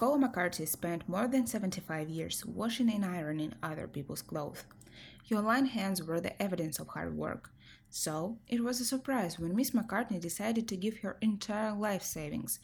Nicole McCarthy spent more than 75 years washing and ironing other people's clothes. Her lined hands were the evidence of hard work. So, it was a surprise when Miss McCartney decided to give her entire life savings,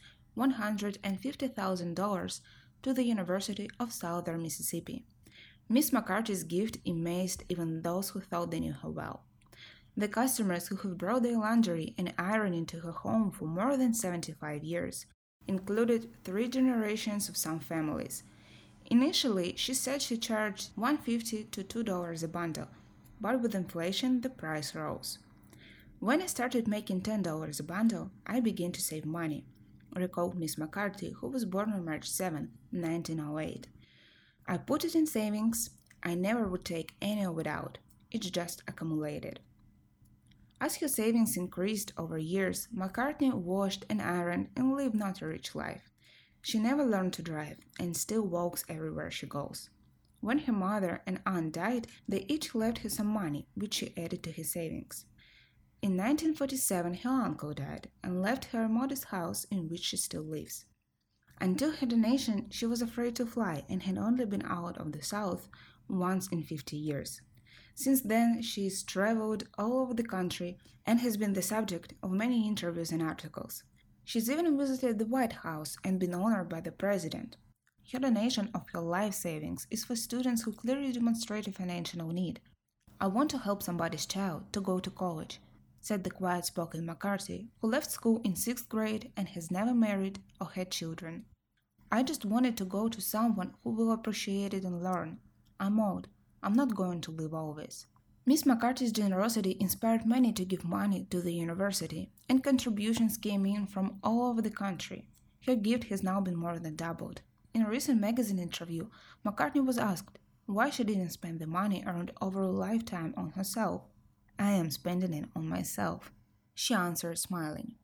$150,000, to the University of Southern Mississippi. Miss McCarthy's gift amazed even those who thought they knew her well. The customers who have brought their laundry and ironing to her home for more than 75 years included three generations of some families. Initially, she said she charged $1.50 to $2 a bundle, but with inflation, the price rose. When I started making $10 a bundle, I began to save money, recalled Miss McCarthy, who was born on March 7, 1908. I put it in savings. I never would take any of it out. It just accumulated. As her savings increased over years, McCartney washed and ironed and lived not a rich life. She never learned to drive and still walks everywhere she goes. When her mother and aunt died, they each left her some money, which she added to her savings. In 1947, her uncle died and left her a modest house in which she still lives. Until her donation, she was afraid to fly and had only been out of the South once in 50 years. Since then, she has traveled all over the country and has been the subject of many interviews and articles. She's even visited the White House and been honored by the president. Her donation of her life savings is for students who clearly demonstrate a financial need. I want to help somebody's child to go to college, said the quiet-spoken McCarthy, who left school in 6th grade and has never married or had children. I just wanted to go to someone who will appreciate it and learn. I'm old. I'm not going to live always. Miss McCarthy's generosity inspired many to give money to the university, and contributions came in from all over the country. Her gift has now been more than doubled. In a recent magazine interview, McCartney was asked why she didn't spend the money earned over a lifetime on herself. I am spending it on myself, she answered, smiling.